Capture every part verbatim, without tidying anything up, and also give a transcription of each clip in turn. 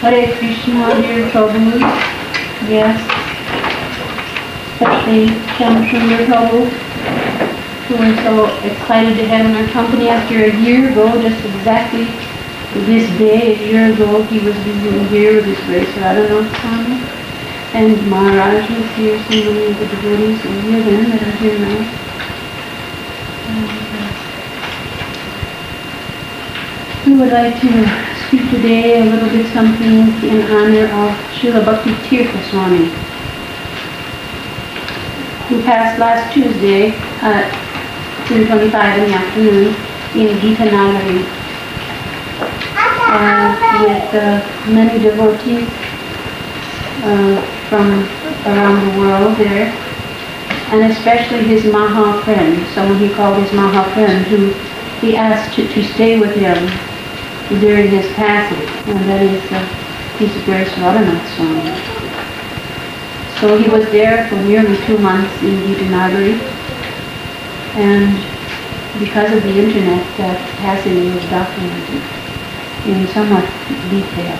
Hare Krishna, dear Prabhu. Yes, especially Shyam Sundar Prabhu, who we're so excited to have in our company after a year ago, just exactly this day, a year ago, he was visiting here with his Grace Radhanath Swami, and Maharaj was here, so many of the devotees were here then that are here now. And, uh, we would like to speak today a little bit something in honor of Srila Bhakti Tirtha Swami, who passed last Tuesday at ten twenty-five in the afternoon in Gita Nagari, uh, with uh, many devotees uh, from around the world there, and especially his Maha friend, someone he called his Maha friend, who he asked to, to stay with him during his passing, and that is uh, His Grace Radhanath Swami. So he was there for nearly two months in Gitanagari, and because of the internet, that passing was documented in somewhat detail.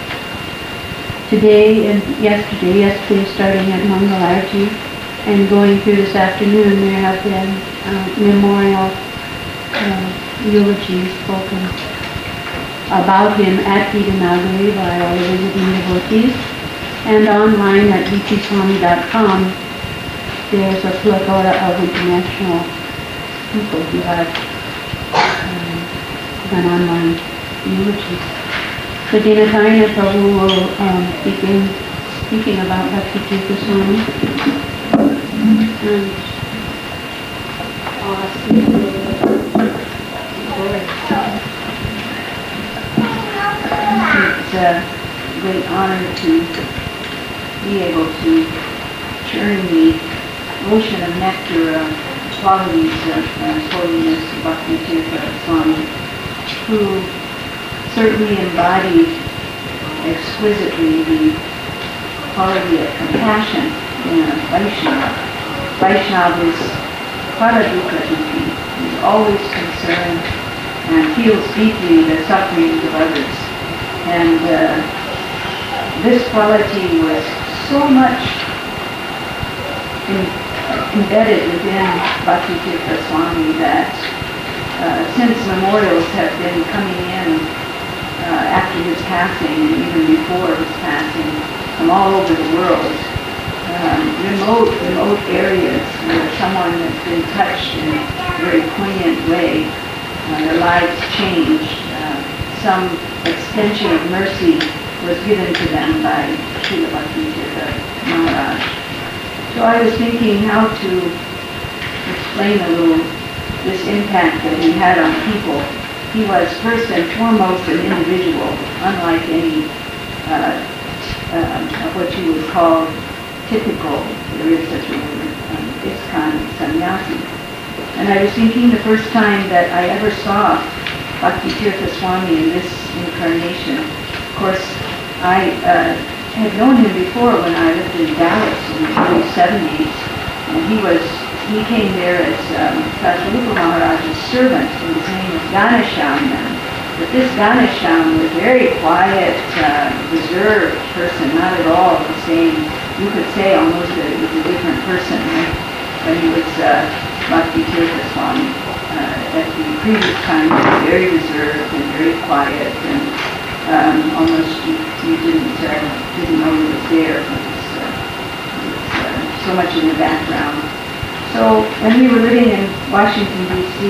Today and yesterday, yesterday starting at Mangalarti and going through this afternoon, there have been uh, memorial uh, eulogies spoken about him at Gitanagari by all the visiting devotees, and online at v p swami dot com there's a plethora of international people who have um, done online eulogies. So Dinatarina Prabhu will um, begin speaking about Bhakti Tirtha Swami, and I'll ask you a little bit before. It's a great honor to be able to churn the ocean of nectar of qualities of uh, holiness Bhakti Tirtha Swami, who certainly embodied exquisitely the quality of compassion in a Vaishnava. Vaishnava is paradukha-dukkhi, is always concerned and feels deeply the sufferings of others. And uh, this quality was so much in, embedded within Bhakti Tirtha Swami that uh, since memorials have been coming in uh, after his passing and even before his passing from all over the world, um, remote, remote areas where someone has been touched in a very poignant way, uh, their lives changed. Uh, some extension of mercy was given to them by Srila Bhakti Tirtha Maharaj. So I was thinking how to explain a little this impact that he had on people. He was first and foremost an individual, unlike any uh, uh, of what you would call typical, there is such a word, um, ISKCON sannyasi. And I was thinking the first time that I ever saw Bhakti Tirtha Swami in this incarnation. Of course, I uh, had known him before when I lived in Dallas in the early seventies, and he was he came there as um, Prabhupada Maharaj's servant, and his name was Ganesham. But this Ganesham was a very quiet, uh, reserved person, not at all the same. You could say almost that he was a different person when he was uh, Bhakti Tirtha Swami. Uh, at the previous time, he was very reserved and very quiet, and um, almost you, you didn't uh, didn't know he was there. He was, uh, he was uh, so much in the background. So when we were living in Washington, D C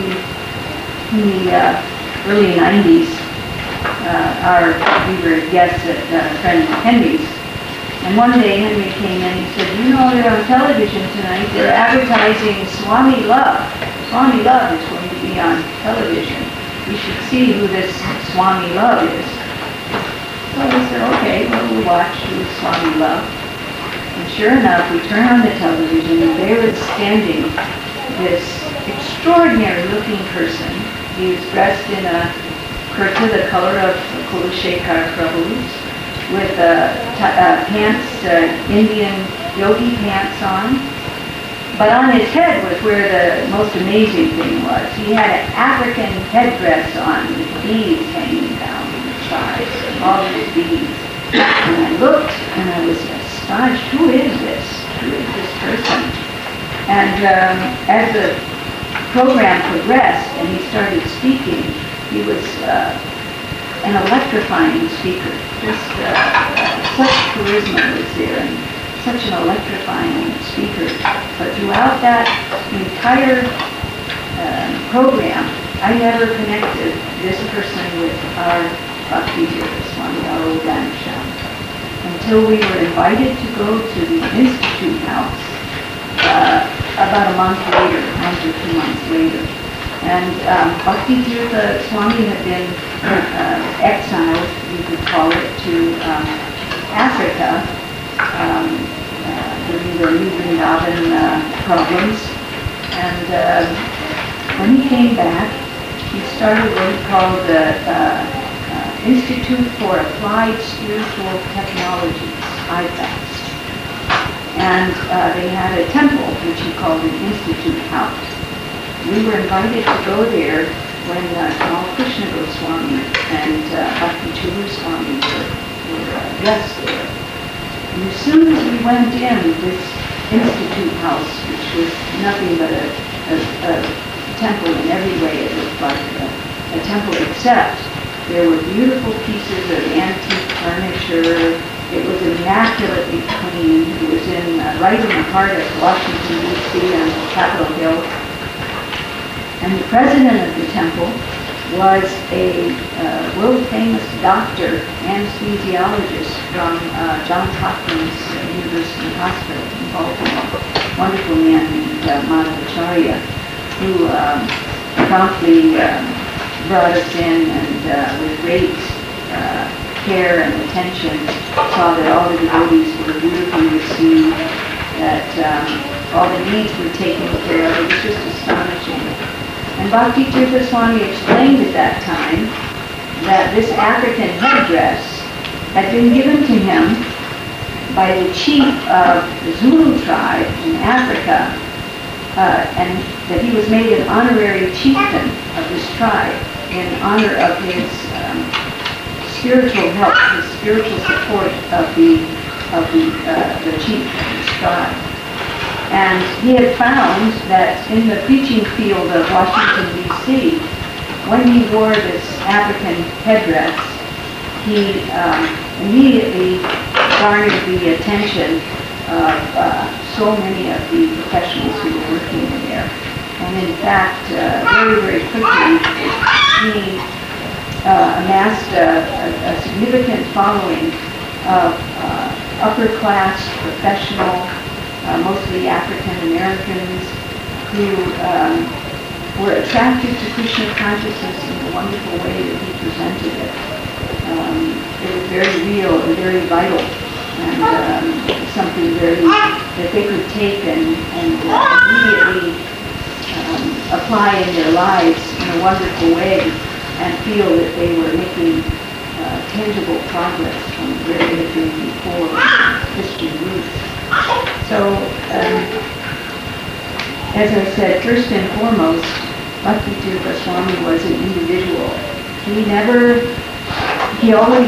in the uh, early nineties, uh, our we were guests at uh, friend Henry's, and one day Henry came in and he said, "You know, they're on television tonight. They're advertising Swami Love. Swami Love is going to be on television. We should see who this Swami Love is." So we said, "Okay, well, we'll watch who is Swami Love." And sure enough, we turn on the television, and there was standing this extraordinary-looking person. He was dressed in a kurta, the color of Kulashekar Prabhu's, with uh, t- uh, pants, uh, Indian yogi pants on. But on his head was where the most amazing thing was. He had an African headdress on with beads hanging down his thighs, all these beads. astonished, who is this? Who is this person? And um, as the program progressed and he started speaking, he was uh, an electrifying speaker. Just uh, uh, such charisma was there, and such an electrifying speaker. But throughout that entire uh, program, I never connected this person with our Bhakti Tirtha Swami, our old Dhamasham, until we were invited to go to the Institute House uh, about a month later, a month or two months later. And um, Bhakti Tirtha Swami had been uh, exiled, you could call it, to um, Africa um, uh, during the New Vrindavan uh, problems. And uh, when he came back, he started what he called the uh, uh, Institute for Applied Spiritual Technologies, I FAST. And uh, they had a temple, which he called an Institute House. We were invited to go there when uh, Kamal Krishna Goswami and uh, Bhakti Churu Swami were, were uh, guests there. And as soon as we went in, this Institute House, which was nothing but a, a, a temple in every way, it looked like a, a temple, except there were beautiful pieces of antique furniture. It was immaculately clean. It was in uh, right in the heart of Washington, D C on Capitol Hill. And the president of the temple was a uh, world-famous doctor, anesthesiologist from uh, Johns Hopkins uh, University Hospital in Baltimore. Wonderful man named uh, Madhavacharya, who um, promptly um, brought us in and uh, with great uh, care and attention saw that all the devotees were beautifully received, that um, all the needs were taken care of. It was just astonishing. And Bhakti Tirtha Swami explained at that time that this African headdress had been given to him by the chief of the Zulu tribe in Africa, uh, and that he was made an honorary chieftain of this tribe in honor of his um, spiritual help, his spiritual support of the of the uh, the chief of this tribe. And he had found that in the preaching field of Washington, D C, when he wore this African headdress, he um, immediately garnered the attention of uh, so many of the professionals who were working there. And in fact, uh, very, very quickly, he uh, amassed a, a, a significant following of uh, upper-class, professional, Uh, mostly African Americans who um, were attracted to Krishna consciousness in the wonderful way that he presented it. Um, it was very real and very vital, and um, something very that they could take and, and uh, immediately um, apply in their lives in a wonderful way, and feel that they were making uh, tangible progress from where they had been before Christian roots. So, um, as I said, first and foremost, Bhakti Tirtha Swami was an individual. He never, he always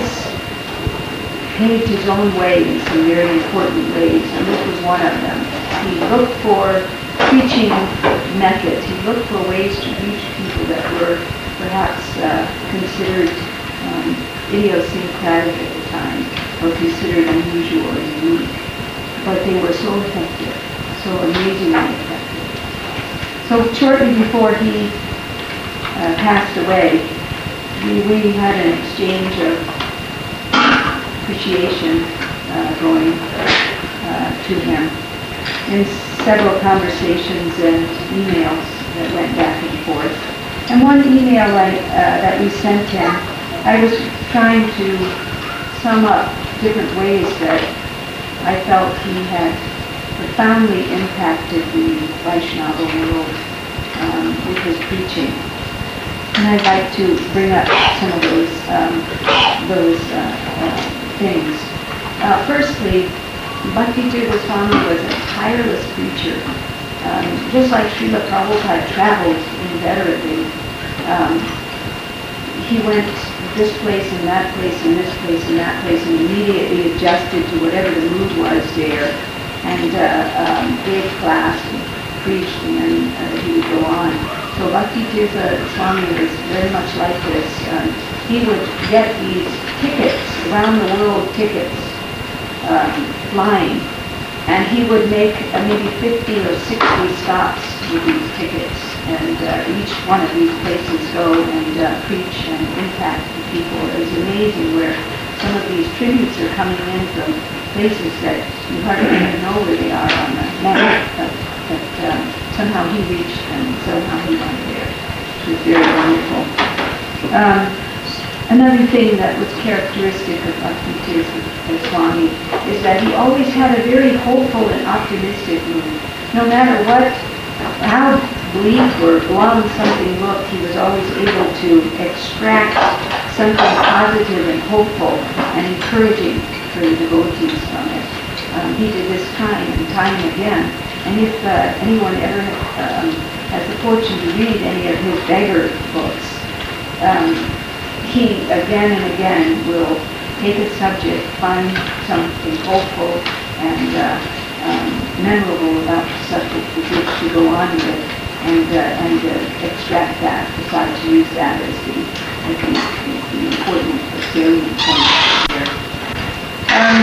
paved his own way in some very important ways, and this was one of them. He looked for preaching methods. He looked for ways to reach people that were perhaps uh, considered um, idiosyncratic at the time, or considered unusual or unique. But they were so effective, so amazingly effective. So shortly before he uh, passed away, we, we had an exchange of appreciation uh, going uh, to him, in several conversations and emails that went back and forth. And one email I, uh, that we sent him, I was trying to sum up different ways that I felt he had profoundly impacted the Vaishnava world um, with his preaching. And I'd like to bring up some of those, um, those uh, uh, things. Uh, firstly, Bhakti Tirtha Swami was a tireless preacher. Um, just like Srila Prabhupada traveled inveterately, um, he went this place and that place and this place and that place, and immediately adjusted to whatever the mood was there, and uh, um, gave class and preached, and then uh, he would go on. So Bhakti Tirtha Swami was very much like this. Um, he would get these tickets, around the world tickets, um, flying, and he would make uh, maybe fifty or sixty stops with these tickets, and uh, each one of these places go and uh, preach and impact the people. It was amazing where some of these tributes are coming in from places that you hardly even know where they are on the map, but, but uh, somehow he reached and somehow he went there. It was very wonderful. Um, another thing that was characteristic of Bhakti Tirtha Swami is that he always had a very hopeful and optimistic mood. No matter what, how bleak or glum something looked, he was always able to extract something positive and hopeful and encouraging for the devotees from it. Um, he did this time and time again. And if uh, anyone ever um, has the fortune to read any of his beggar books, um, he again and again will take a subject, find something hopeful and uh, um, memorable about the subject with which to go on with, and uh, and uh, extract that, decide to use that as the, as the, as the important or salient point here. Um,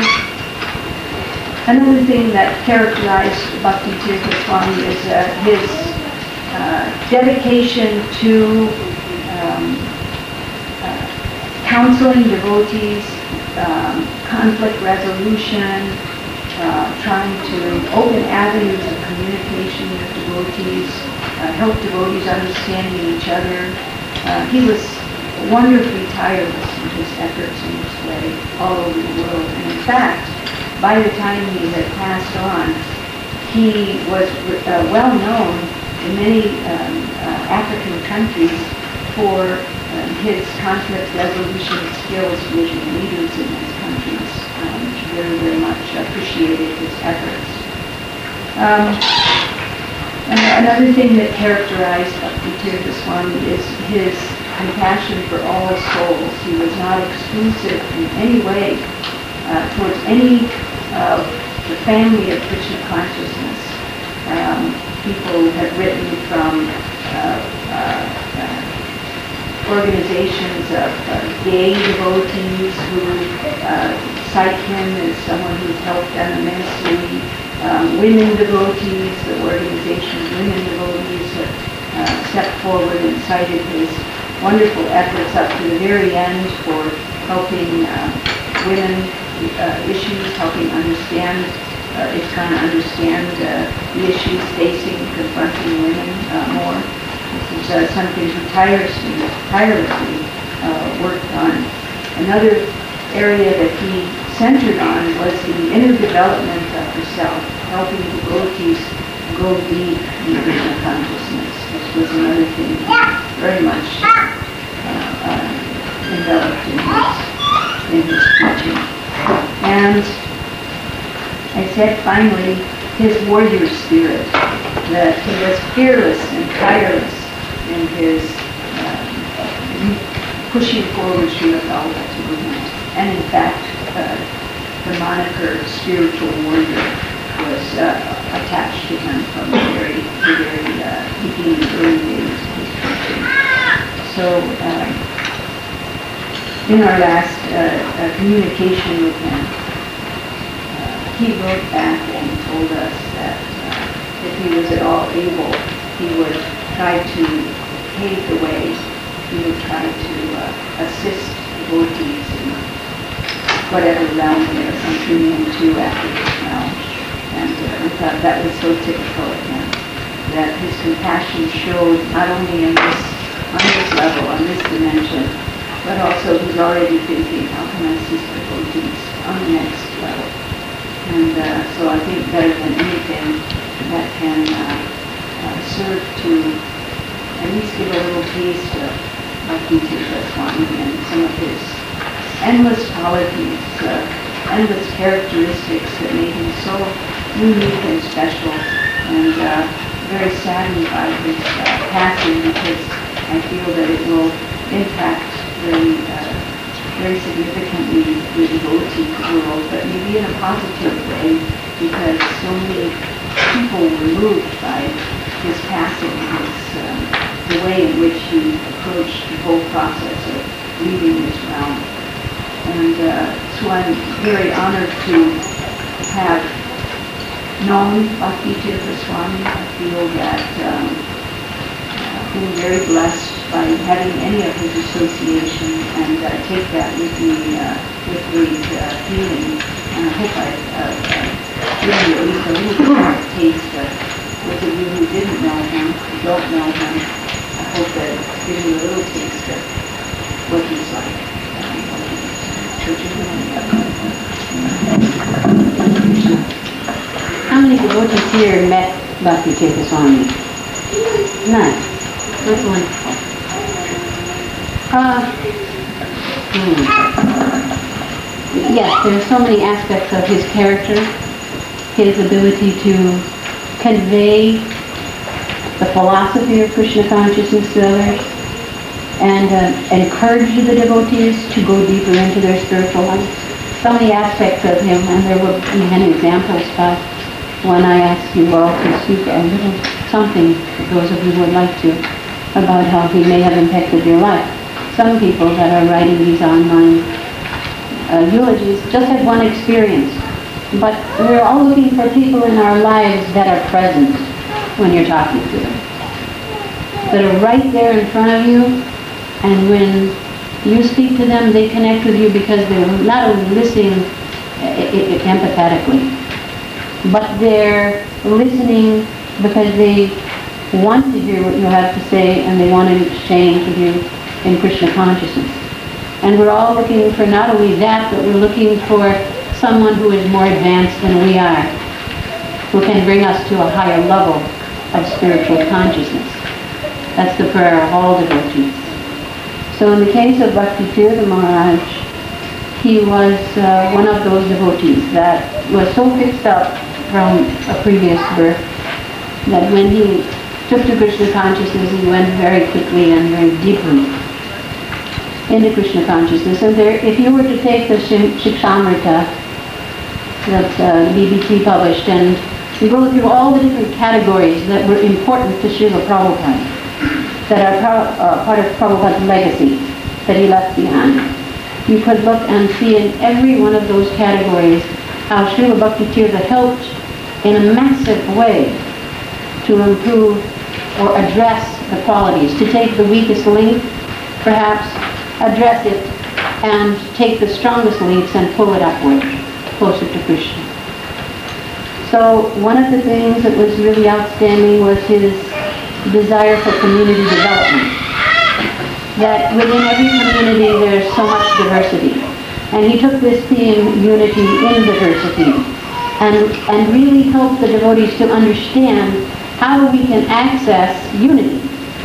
another thing that characterized Bhakti Tirtha Swami is uh, his uh, dedication to um, uh, counseling devotees, um, conflict resolution, Uh, trying to open avenues of communication with devotees, uh, help devotees understanding each other. Uh, he was wonderfully tireless in his efforts in this way all over the world. And in fact, by the time he had passed on, he was uh, well known in many um, uh, African countries for uh, his conflict resolution skills with leaders in those countries. Um, which very, very much appreciated his efforts. Um, and another thing that characterized Bhakti Tirtha Swami is his compassion for all souls. He was not exclusive in any way uh, towards any of the family of Krishna consciousness. Um, people have written from uh, uh, uh, organizations of uh, gay devotees who uh, cite him as someone who's helped them immensely. Um, women devotees, the organization of women devotees have uh, stepped forward and cited his wonderful efforts up to the very end for helping uh, women uh, issues, helping understand, uh, ISKCON understand uh, the issues facing, confronting women uh, more. This is uh, something he tirelessly, tirelessly uh, worked on. Another area that he centered on was the inner development of the self, helping devotees go deep in Krishna consciousness. This was another thing very much uh, uh, enveloped in his, in his preaching. And I said finally, his warrior spirit, that he was fearless and tireless in his uh, pushing forward Srila Prabhupada's movement. And in fact, uh, the moniker spiritual warrior was uh, attached to him from the very, the very uh, beginning, early days of his preaching. So, uh, in our last uh, uh, communication with him, uh, he wrote back and told us that uh, if he was at all able, he would try to pave the way. He would try to uh, assist devotees in whatever realm they are entering into after this realm. And uh, we thought that was so typical of him, that his compassion showed not only in this, on this level, on this dimension, but also he's already thinking, how can I assist devotees on the next level? And uh, so I think better than anything that can uh, uh, serve to at least give a little taste of Bhakti Tirtha Swami and some of his endless qualities, uh, endless characteristics that made him so unique and special, and uh, very saddened by his uh, passing, because I feel that it will impact very uh, very significantly the devotee world, but maybe in a positive way, because so many people were moved by his passing, his, um, the way in which he approached the whole process of leaving this realm. And uh, so I'm very honored to have known Bhakti Tirtha Swami. I feel that um, I've been very blessed by having any of his association, and uh, take that with me uh, with great uh, feeling. And I hope I've uh, uh, given you at least a little bit of a taste of, those of you who didn't know him, who don't know him, I hope that it's given you a little taste of what he's like. Um, what he's, uh, How many devotees here met Bhakti Tirtha Swami? None. That's wonderful. Uh, hmm. Yes, there are so many aspects of his character, his ability to convey the philosophy of Krishna consciousness to others, and uh, encourage the devotees to go deeper into their spiritual life. So many aspects of him, and there will be many examples, but when I ask you all to speak a little something, for those of you who would like to, about how he may have impacted your life. Some people that are writing these online uh, eulogies just had one experience, but we're all looking for people in our lives that are present when you're talking to them, that are right there in front of you, and when you speak to them, they connect with you because they're not only listening empathetically, but they're listening because they want to hear what you have to say, and they want to exchange with you in Krishna consciousness. And we're all looking for not only that, but we're looking for someone who is more advanced than we are, who can bring us to a higher level of spiritual consciousness. That's the prayer of all devotees. So in the case of Bhakti Tirtha Maharaj, he was uh, one of those devotees that was so fixed up from a previous birth that when he took to Krishna consciousness, he went very quickly and very deeply into Krishna consciousness. And there, if you were to take the Shikshamrita that uh, B B T published and you go through all the different categories that were important to Srila Prabhupada, that are pro- uh, part of Prabhupada's legacy that he left behind, you could look and see in every one of those categories how Srila Bhakti Tirtha helped in a massive way to improve or address the qualities, to take the weakest link, perhaps address it, and take the strongest links and pull it upward, closer to Krishna. So one of the things that was really outstanding was his desire for community development. That within every community there's so much diversity. And he took this theme, unity in diversity, and, and really helped the devotees to understand how we can access unity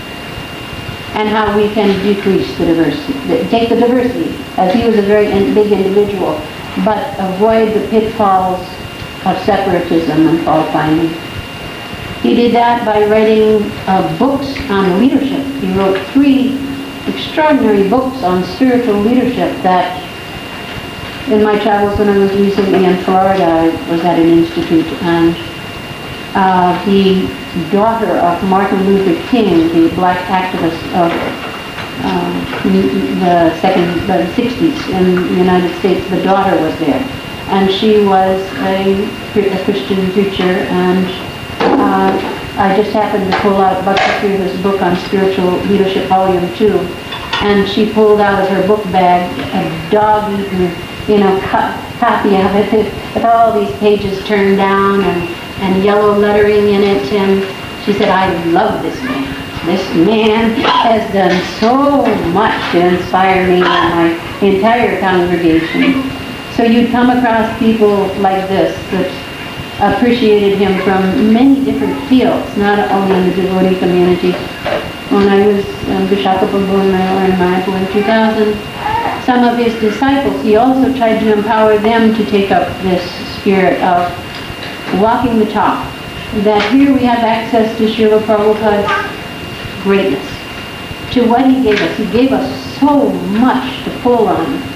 and how we can decrease the diversity, take the diversity, as he was a very big individual, but avoid the pitfalls of separatism and fault finding. He did that by writing uh, books on leadership. He wrote three extraordinary books on spiritual leadership that in my travels when I was recently in Florida, I was at an institute, and uh, the daughter of Martin Luther King, the black activist of uh, the second, the sixties in the United States, the daughter was there. And she was a, a Christian preacher, and uh, I just happened to pull out Bhakti Tirtha's book on spiritual leadership, volume two, and she pulled out of her book bag a dog-eaten, you know, co- copy of it with all these pages turned down and, and yellow lettering in it, and she said, "I love this man. This man has done so much to inspire me and my entire congregation." So you'd come across people like this that appreciated him from many different fields, not only in the devotee community. When I was in Visakhapatnam in Mayapur in two thousand, some of his disciples, he also tried to empower them to take up this spirit of walking the talk. That here we have access to Srila Prabhupada's greatness, to what he gave us. He gave us so much to pull on.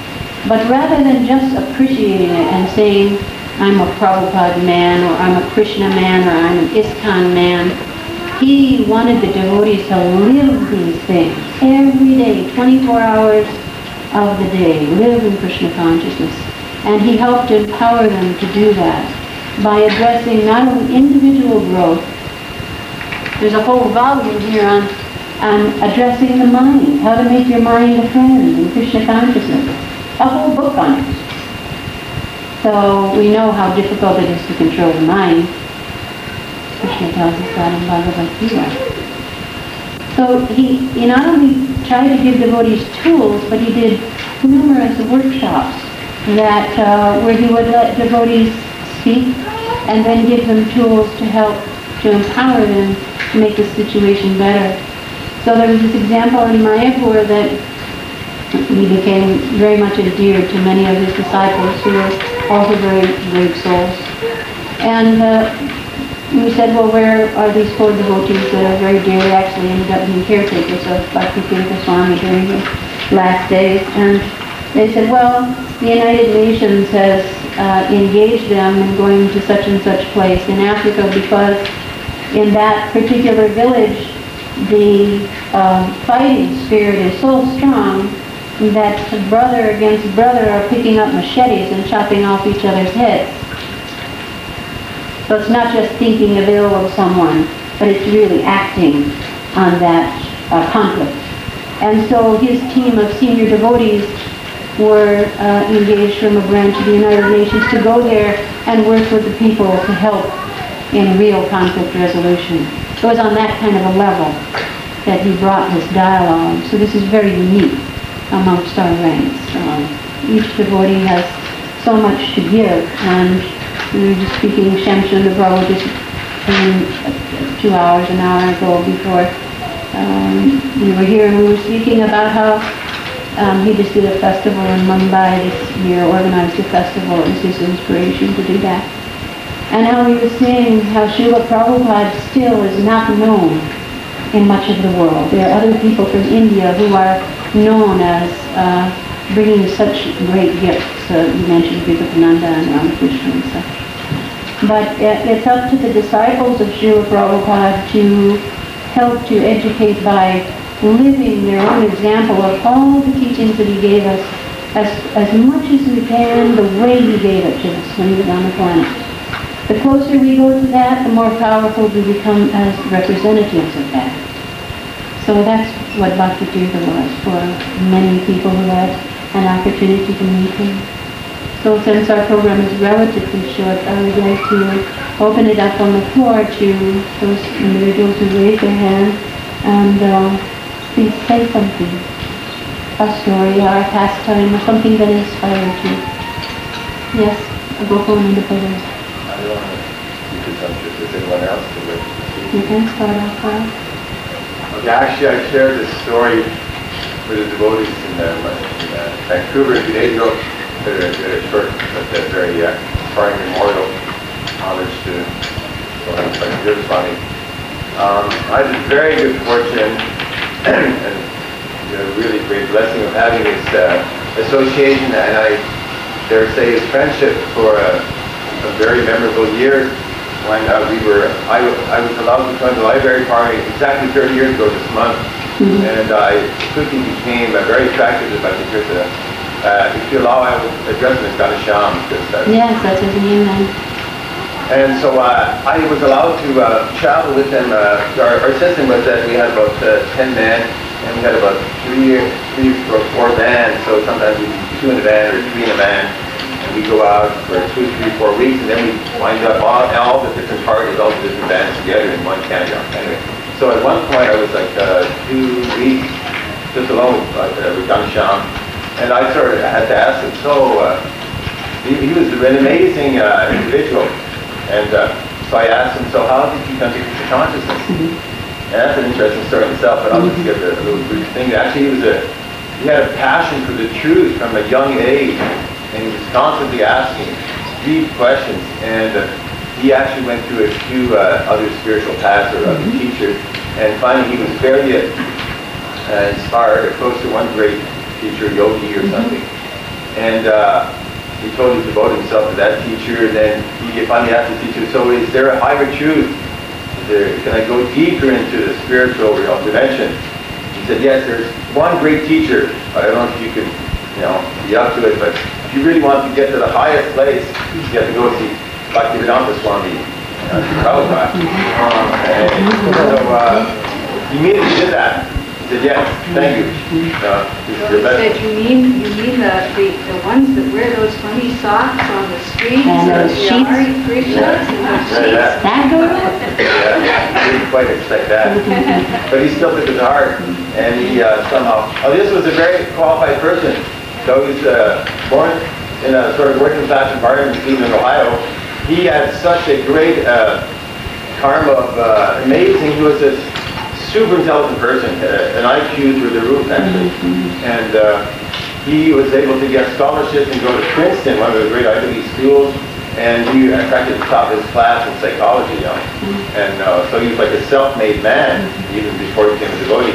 But rather than just appreciating it and saying, I'm a Prabhupada man, or I'm a Krishna man, or I'm an ISKCON man, he wanted the devotees to live these things every day, twenty-four hours of the day, live in Krishna consciousness. And he helped empower them to do that by addressing not only individual growth. There's a whole volume here on, on addressing the mind, how to make your mind a friend in Krishna consciousness. A whole book on it. So we know how difficult it is to control the mind. Krishna tells us that in Bhagavad Gita. So he, he not only tried to give devotees tools, but he did numerous workshops that uh, where he would let devotees speak and then give them tools to help to empower them to make the situation better. So there was this example in Mayapur that he became very much endeared to many of his disciples who were also very brave souls. And uh, we said, well, where are these four devotees that are very dear? They actually ended up being caretakers of Bhakti-Tirtha Swami during his last days. And they said, well, the United Nations has uh, engaged them in going to such and such place in Africa because in that particular village, the uh, fighting spirit is so strong that brother against brother are picking up machetes and chopping off each other's heads. So it's not just thinking of ill of someone, but it's really acting on that uh, conflict. And so his team of senior devotees were uh, engaged from a branch of the United Nations to go there and work with the people to help in real conflict resolution. It was on that kind of a level that he brought this dialogue. So this is very unique amongst our ranks. Um, each devotee has so much to give, and we were just speaking, Shamsundar Prabhu just came two hours, an hour ago before um, we were here, and we were speaking about how um, he just did a festival in Mumbai this year, organized a festival. It was his inspiration to do that. And how he was saying how Srila Prabhupada still is not known in much of the world. There are other people from India who are known as uh, bringing such great gifts. Uh, you mentioned Vivekananda and Ramakrishna and such. But it, it's up to the disciples of Srila Prabhupada to help to educate by living their own example of all the teachings that he gave us as, as much as we can, the way he gave it to us when he was on the planet. The closer we go to that, the more powerful we become as representatives of that. So that's what Bhakti-Tirtha was for many people who had an opportunity to meet him. So since our program is relatively short, I would like to open it up on the floor to those individuals who raise their hand, and uh, please say something. A story or a pastime or something that inspired you. Yes, a Gopal in the program. I don't want to keep it up. Does anyone else do it? You can start off, Carl. Okay, actually I shared this story with the devotees in, uh, in uh, Vancouver a few days ago. Did a, did a short, but a very uh, inspiring memorial homage to Bhakti-Tirtha Swami. Um, I had the very good fortune and you know, really great blessing of having this uh, association, and I dare say his friendship for a, a very memorable year when uh, we were, I, I was allowed to join the library party exactly thirty years ago this month, mm-hmm. and I quickly became uh, very attracted to Bhakti-Tirtha. Uh, if you allow, I will address him as Ghanashyam. Because, uh, yes, that's his name then. And so uh, I was allowed to uh, travel with him. Uh, our, our system was that we had about uh, ten men, and we had about three, three or four vans. So sometimes we'd be two in a van or three in a van. And we go out for two, three, four weeks, and then we wind up all, all the different parties, all the different bands together in one campground. Anyway, so at one point I was like uh, two weeks just alone uh, with Ghanashyam, and I sort of had to ask him. So uh, he, he was an amazing uh, individual, and uh, so I asked him, so how did you come to Krishna consciousness? Mm-hmm. And that's an interesting story in itself, but I'll just give a, a little brief thing. Actually, he was a he had a passion for the truth from a young age. And he was constantly asking deep questions, and uh, he actually went through a few uh, other spiritual paths or other mm-hmm. teachers, and finally he was very uh, inspired, or close to one great teacher, yogi or mm-hmm. something, And uh, he totally devoted himself to that teacher. And then he finally asked the teacher, so is there a higher truth? Is there, can I go deeper into the spiritual you know, dimension? He said, yes, there's one great teacher. I don't know if you could, you know, be up to it, but if you really want to get to the highest place, you have to go see Bhaktivedanta Swami, uh, Prabhupada. And so uh, he immediately did that. He said, yes, thank you. Uh, So he said, you mean, you mean the, the, the ones that wear those funny socks on the streets? And those the sheets? Hare Krishnas and those Yeah, sheets? yeah. That goes? Yeah, he didn't quite expect that. But he still took it to heart. And he uh, somehow, oh, this was a very qualified person. So he was uh, born in a sort of working class environment in Cleveland, Ohio. He had such a great uh, karma of uh, amazing, he was a super intelligent person, uh, an I Q through the roof actually. And uh, he was able to get scholarships and go to Princeton, one of the great Ivy League schools. And he attracted the top of his class in psychology, you know. And uh, so he was like a self-made man, even before he became a devotee.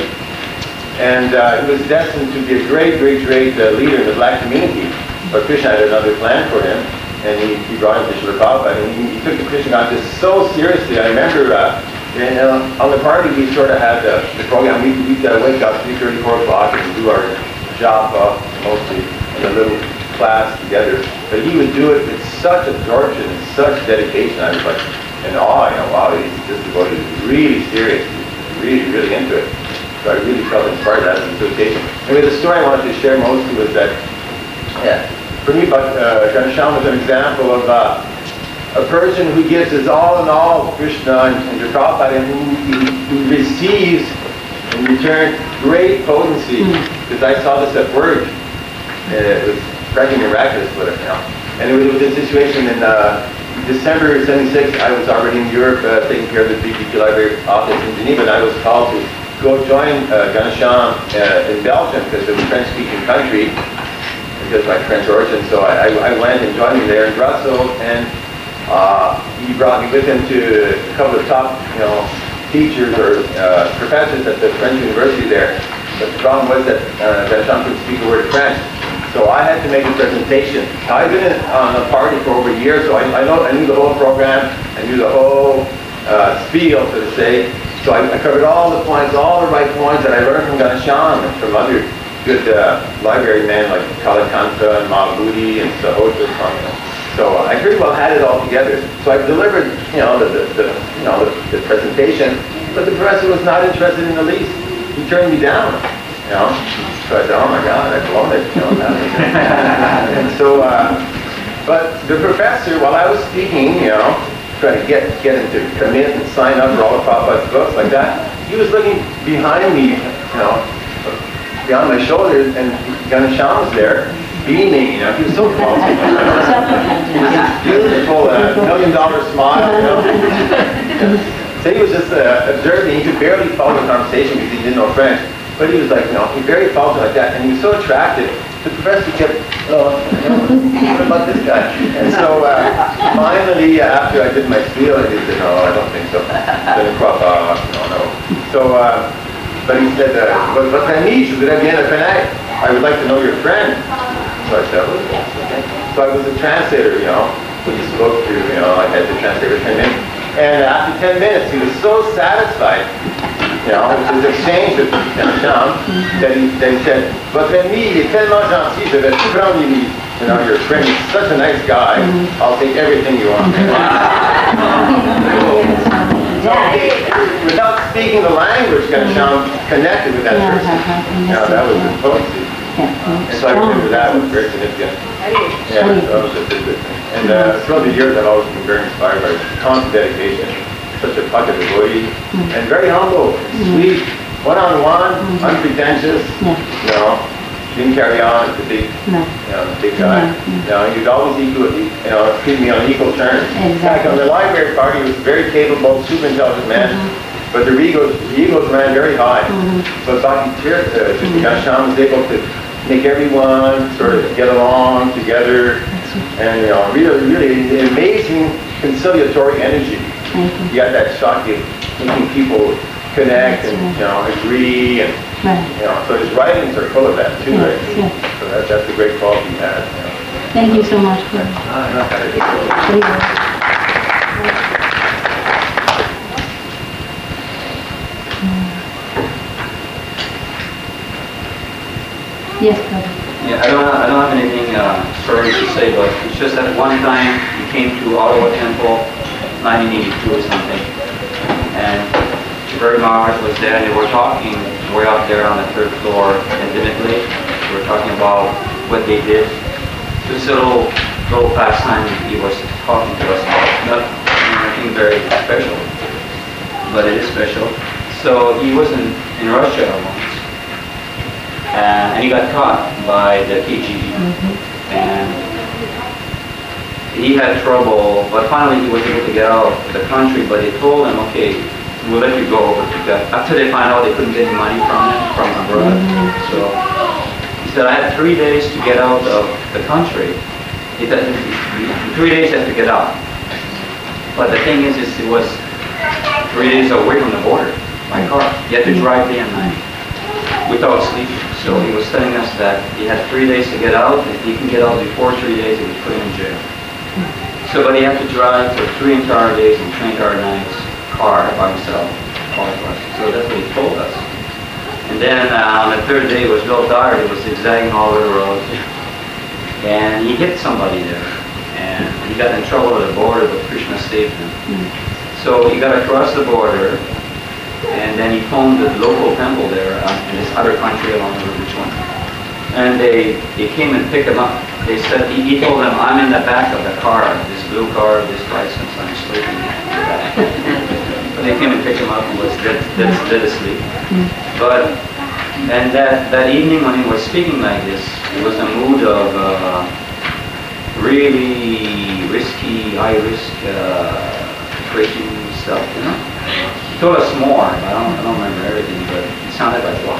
And uh, he was destined to be a great, great, great uh, leader in the black community. But Krishna had another plan for him, and he, he brought him to Srila Prabhupada, and he, he took the Krishna consciousness so seriously. I remember uh, in, uh, on the party we sort of had uh, the program, we, we'd uh, wake up three thirty, four o'clock and do our job uh, mostly in a little class together. But he would do it with such absorption and such dedication. I was like in awe, you know, wow, he's just devoted, really serious, really, really into it. So I really felt inspired by that association. Anyway, the story I wanted to share mostly was that, yeah, for me, but uh, Ghanshyam was an example of uh, a person who gives his all in all to Krishna and, and to Prabhupada, and who, who, who receives in return great potency. Because I saw this at work. Uh, it was frankly miraculous, what it, you know. And it was, it was a situation in uh, December seventy-six. I was already in Europe uh, taking care of the B B Q Library office in Geneva, and I was called to go join uh, Ghanshyam uh, in Belgium because it was a French-speaking country, because of my French origin. So I, I, I went and joined him there in Brussels, and uh, he brought me with him to a couple of top, you know, teachers or uh, professors at the French university there. But the problem was that uh, Ghanshyam couldn't speak a word of French. So I had to make a presentation. Now, I've been in, on a party for over a year, so I, I, know, I knew the whole program, I knew the whole uh, spiel, so to say. So I, I covered all the points, all the right points that I learned from Ghanshyam and from other good uh, library men like Kalakanta and Mahabodhi and Sahotra. So I pretty well had it all together. So I delivered, you know, the, the, the you know the, the presentation, but the professor was not interested in the least. He turned me down, you know. So I said, oh my God, I've blown it, you know. And so, uh, but the professor, while I was speaking, you know, trying to get get him to commit and sign up for all of Prabhupada's books like that, he was looking behind me, you know, beyond my shoulders, and Ghanshyam was there, beaming, you know, he was so calm. He was this beautiful, uh, million dollar smile, you know. So he was just uh, observing, he could barely follow the conversation because he didn't know French. But he was like, you know, he barely followed like that, and he was so attractive. The professor kept, oh, you know, what about this guy? And so uh, finally, uh, after I did my spiel, he said, no, I don't think so. Then Prabhupada, no, no. So, uh, but he said, uh, but votre ami, je voudrais bien le connaître. I would like to know your friend. So I said, oh, yes, okay. So I was a translator, you know. So he spoke to, you know, I had to translate for ten minutes. And after ten minutes, he was so satisfied, you know, with his exchange with Ghanshyam, that he, that he said, votre ami, il est tellement gentil, je vais tout prendre lui. You know, your friend is such a nice guy, I'll take everything you want. So, without speaking the language, Ghanshyam connected with that person. You know, that was his potency. And so I remember that was very significant. Yeah, that was a good thing. And uh, throughout the years, I've always been very inspired by his constant dedication. Such a pocket devotee, and very humble, sweet, one-on-one, unpretentious. You know, didn't carry on as the big, you know, the big guy. You know, he'd always equal, you know, treat me on equal terms. Like on the library party, he was a very capable, super intelligent man. But the egos, the egos ran very high. So Bhakti Tirtha, Ghanshyam was able to make everyone sort of get along together, and you know, really, really an amazing conciliatory energy. You got that Shakti, making people connect and you know agree and Right. You know, so his writings are full of that too, Yes, right? yes. So that, that's a great quality he has. You know. Thank you so much for Ah, no, for your- Yes, brother. Yeah, I don't, have, I don't have anything uh, sorry to say, but it's just that one time he came to Ottawa Temple, nineteen eighty-two or something, and Chief Mars was there, and they were talking way up there on the third floor intimately. They were talking about what they did. This little little pastime he was talking to us about, not nothing very special, but it is special. So he was in, in Russia once. Uh, and he got caught by the K G B, mm-hmm. and he had trouble, but finally he was able to get out of the country, but they told him, okay, we'll let you go, because after they found out they couldn't get any money from him, from abroad. Mm-hmm. So he said, I had three days to get out of the country. He said, three days I have to get out. But the thing is, is it was three days away from the border by car. You had to drive day and night without sleeping. So he was telling us that he had three days to get out, and if he can get out before three days, he would put him in jail. So, but he had to drive for three entire days and three entire nights, car by himself, all of us. So that's what he told us. And then uh, on the third day, he was real tired. He was zigzagging all over the road, and he hit somebody there, and he got in trouble at the border, but Krishna saved him. So he got across the border. And then he phoned the local temple there uh, in this other country, I don't remember which one. And they, they came and picked him up. They said, he, he told them, I'm in the back of the car, this blue car, this license, I'm sleeping in the back. But they came and picked him up and was dead, dead, dead asleep. But, and that, that evening when he was speaking like this, it was a mood of uh, really risky, high risk uh, preaching stuff, you know? He told us more, I don't, I don't remember everything, but it sounded like, wow,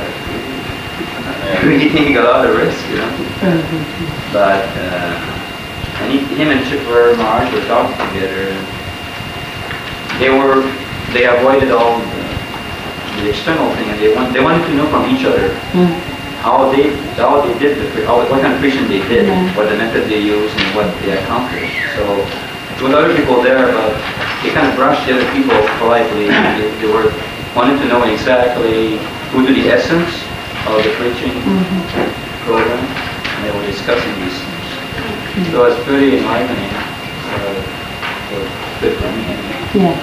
it's really taking a lot of risk, you know? But, uh, and he, him and Chipper Marsh were talking together, and they were, they avoided all the, the external thing, and they, want, they wanted to know from each other how they, how they did, the, how, what kind of preaching they did, what the method they used, and what they accomplished. So, with other people there, but they kind of brushed the other people politely. They, they were wanting to know exactly who to the essence of the preaching mm-hmm. program, and they were discussing these things. Mm-hmm. So it's pretty enlivening. Uh, so good for me. Yeah.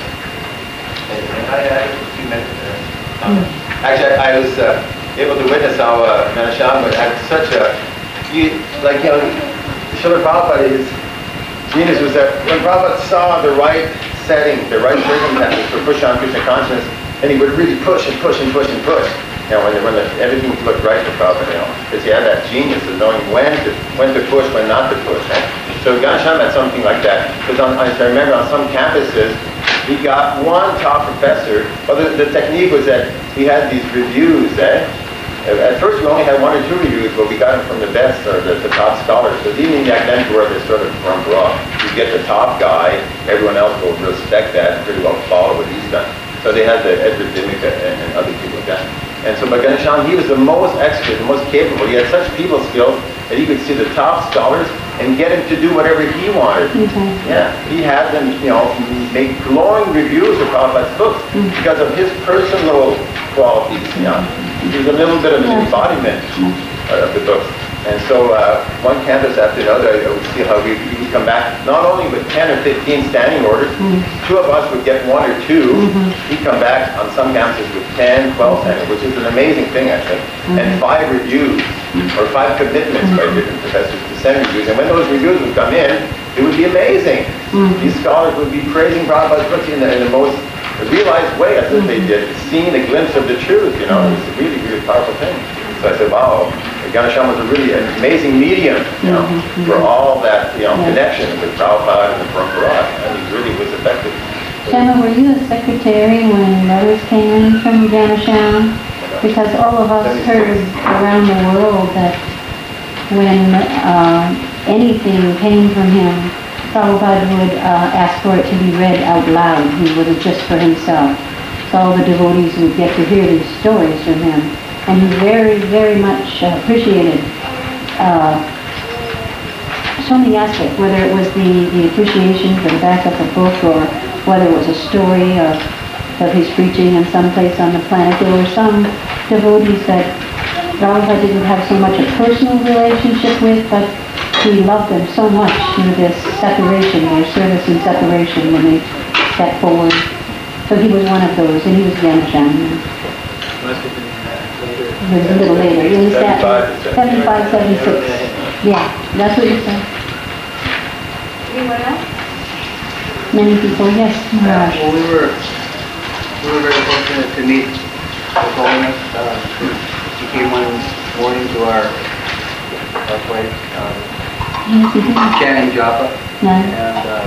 And, and I had a few minutes there. Um, mm-hmm. Actually, I, I was uh, able to witness how uh, Ghanshyam had such a, you, like, you know, Srila Prabhupada is. Genius was that when Prabhupada saw the right setting, the right circumstances for push on Krishna consciousness, and he would really push and push and push and push. You know, when, the, when the, everything looked right for Prabhupada, you know, because he had that genius of knowing when to when to push, when not to push. Eh? So Ghanshyam had something like that. Because on, I remember on some campuses, he got one top professor. Well, the, the technique was that he had these reviews. Eh? At first we only had one or two reviews, but we got them from the best, or the, the top scholars. So even back then, where they sort of from raw, you get the top guy, everyone else will respect that and pretty well follow what he's done. So they had the Edward Dimmick and, and other people like that. And so by Ghanshyam, he was the most expert, the most capable. He had such people skills that he could see the top scholars and get him to do whatever he wanted. Mm-hmm. Yeah, he had them, you know, make glowing reviews of Prabhupada's books mm-hmm. because of his personal qualities, you know. There's a little bit of an embodiment uh, of the books. And so uh, one campus after another, I would see how we would come back, not only with ten or fifteen standing orders, mm-hmm. two of us would get one or two. Mm-hmm. He'd come back on some campuses with ten, twelve standing orders, which is an amazing thing, actually. Mm-hmm. And five reviews, or five commitments mm-hmm. by different professors to send reviews. And when those reviews would come in, it would be amazing. Mm-hmm. These scholars would be praising Prabhupada's books in the, in the most realized way, as if they did, seeing a glimpse of the truth, you know. It was a really, really powerful thing. So I said, wow, Ghanshyam was a really an amazing medium, you know, mm-hmm. for all that, you know, yeah. connection with Prabhupada and the Parampara, and he really was effective. Shama, were you a secretary when letters came in from Ghanshyam? Because all of us heard around the world that when uh, anything came from him, Prabhupada would uh, ask for it to be read out loud. He would have just for himself. all the devotees would get to hear these stories from him. And he very, very much uh, appreciated uh, so many aspects, whether it was the, the appreciation for the back of a book, or whether it was a story of, of his preaching in some place on the planet. There were some devotees that Prabhupada didn't have so much a personal relationship with, but he loved them so much through this separation, their service and separation when they stepped forward. So he was one of those, and he was Gyanachan. Must have been uh, later. It was a little later. It was that seventy-five, seventy-six. Yeah, that's what you said. Anyone else? Many people, yes, Maharaj. Well, we were, we were very fortunate to meet His Holiness. Uh, he came one morning to our, our place, um, Yes, he did. chanting japa, Nice. and uh,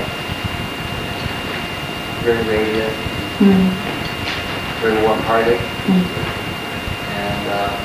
very radiant, Mm. very warm-hearted. Mm. And uh,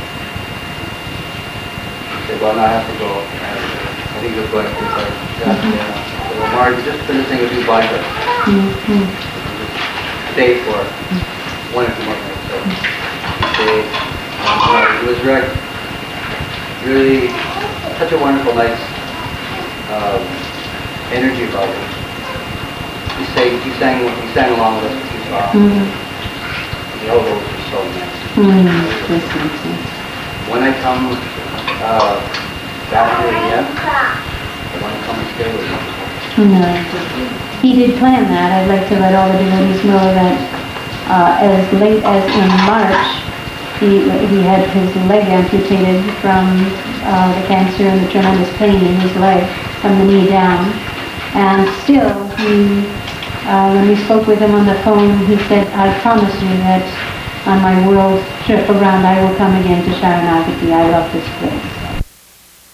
he said, well, now I have to go. And I think he was going to start. Yeah, yeah. So Mark just finishing a few binders. Mm. Mm. Stayed for one or two more minutes. So he stayed. And, uh, it was really, really such a wonderful, nice um, energy about it. He sang, he sang, he sang along with us a few songs. Mm. The elbows were so nice. Mm. Yes, yes, yes. When I come uh, back here again, I want to come and stay with you. No. He did plan that. I'd like to let all the devotees know that uh, as late as in March, he, he had his leg amputated from uh, the cancer and the tremendous pain in his leg from the knee down. And still, he, uh, when we spoke with him on the phone, he said, I promise you that on my world trip around, I will come again to Sharanagati. I love this place.